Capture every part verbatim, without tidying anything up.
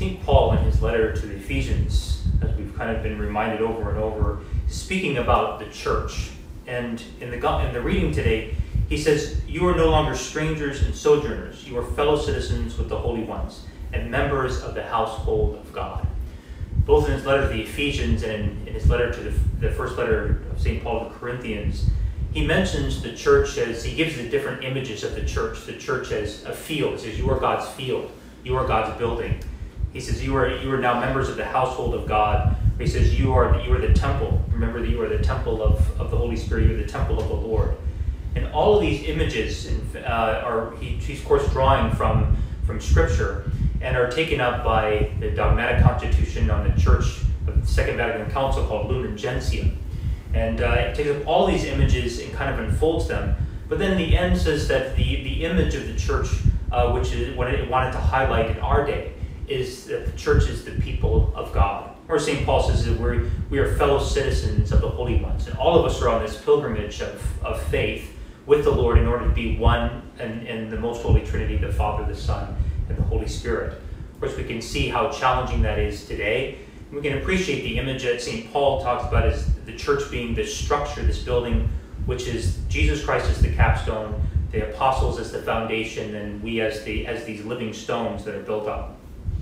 Saint Paul, in his letter to the Ephesians, as we've kind of been reminded over and over, is speaking about the church. And in the, in the reading today, he says, "You are no longer strangers and sojourners. You are fellow citizens with the holy ones and members of the household of God." Both in his letter to the Ephesians and in his letter to the, the first letter of Saint Paul to the Corinthians, he mentions the church as, he gives the different images of the church. The church as a field. He says, "You are God's field. You are God's building." He says, you are you are now members of the household of God. He says, you are you are the temple. Remember that you are the temple of, of the Holy Spirit. You are the temple of the Lord. And all of these images uh, are, he, he's of course drawing from, from Scripture and are taken up by the dogmatic constitution on the Church of the Second Vatican Council called Lumen Gentium. And uh, it takes up all these images and kind of unfolds them. But then in the end says that the, the image of the church, uh, which is what it wanted to highlight in our day, is that the church is the people of God. Or Saint Paul says that we're, we are fellow citizens of the holy ones. And all of us are on this pilgrimage of, of faith with the Lord in order to be one in, in the most holy Trinity, the Father, the Son, and the Holy Spirit. Of course, we can see how challenging that is today. We can appreciate the image that Saint Paul talks about as the church being this structure, this building, which is Jesus Christ as the capstone, the apostles as the foundation, and we as the as these living stones that are built up.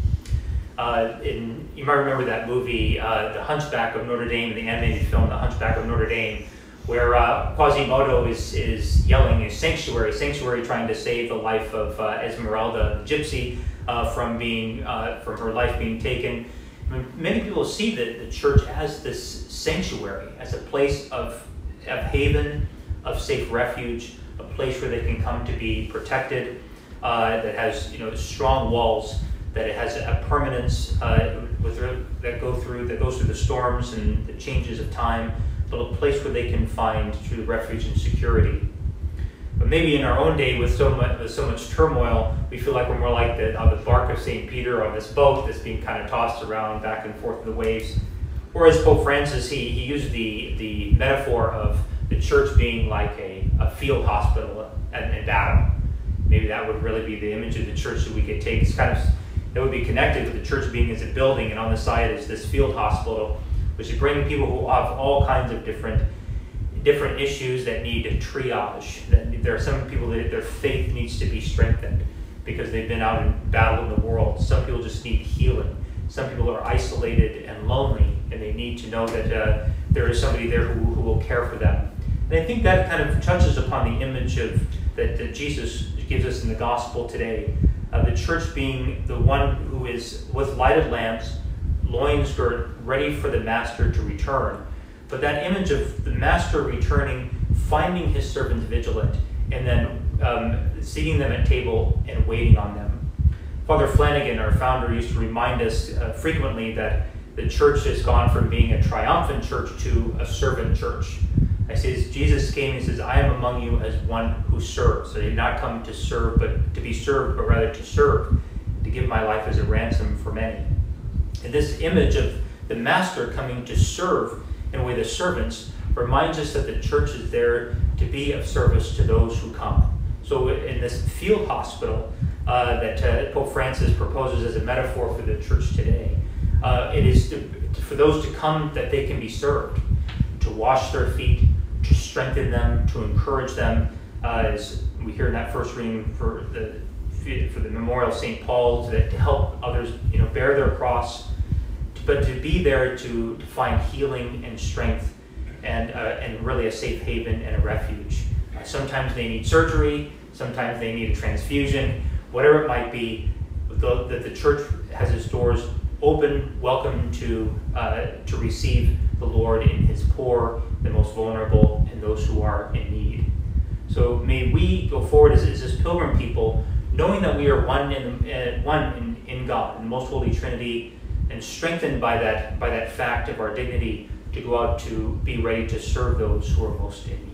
Uh, in, you might remember that movie, uh, The Hunchback of Notre Dame, the animated film, The Hunchback of Notre Dame, where uh, Quasimodo is, is yelling, Sanctuary, Sanctuary, trying to save the life of uh, Esmeralda, the gypsy, uh, from being, uh, from her life being taken. I mean, many people see the, the church as this sanctuary, as a place of, of haven, of safe refuge, a place where they can come to be protected, uh, that has, you know, strong walls, that it has a permanence uh, with, that go through that goes through the storms and the changes of time, but a place where they can find true refuge and security. But maybe in our own day, with so much with so much turmoil, we feel like we're more like the, on the bark of Saint Peter on this boat that's being kind of tossed around back and forth in the waves. Whereas Pope Francis, he he used the the metaphor of the church being like a, a field hospital in, in battle. Maybe that would really be the image of the church that we could take. It's kind of It would be connected with the church being as a building, and on the side is this field hospital, which is bringing people who have all kinds of different different issues that need triage. That there are some people that their faith needs to be strengthened because they've been out in battle in the world. Some people just need healing. Some people are isolated and lonely, and they need to know that uh, there is somebody there who, who will care for them. And I think that kind of touches upon the image of that, that Jesus gives us in the gospel today. Uh, the church being the one who is with lighted lamps, loins girt, ready for the master to return. But that image of the master returning, finding his servants vigilant, and then um, seating them at table and waiting on them. Father Flanagan, our founder, used to remind us uh, frequently that the church has gone from being a triumphant church to a servant church. I says, Jesus came and says, "I am among you as one who serves." So I did not come to serve, but to be served, but rather to serve, to give my life as a ransom for many. And this image of the master coming to serve in a way the servants reminds us that the church is there to be of service to those who come. So in this field hospital uh, that uh, Pope Francis proposes as a metaphor for the church today, uh, it is to, for those to come that they can be served, to wash their feet, to strengthen them, to encourage them, uh, as we hear in that first reading for the for the memorial of Saint Paul, to, to help others, you know, bear their cross, but to be there to, to find healing and strength, and uh, and really a safe haven and a refuge. Uh, sometimes they need surgery, sometimes they need a transfusion, whatever it might be. The, the, the church has its doors open, welcome to uh, to receive the Lord in His poor, the most vulnerable, and those who are in need. So may we go forward as, as this pilgrim people, knowing that we are one in uh, one in, in God, in the most holy Trinity, and strengthened by that by that fact of our dignity to go out to be ready to serve those who are most in need.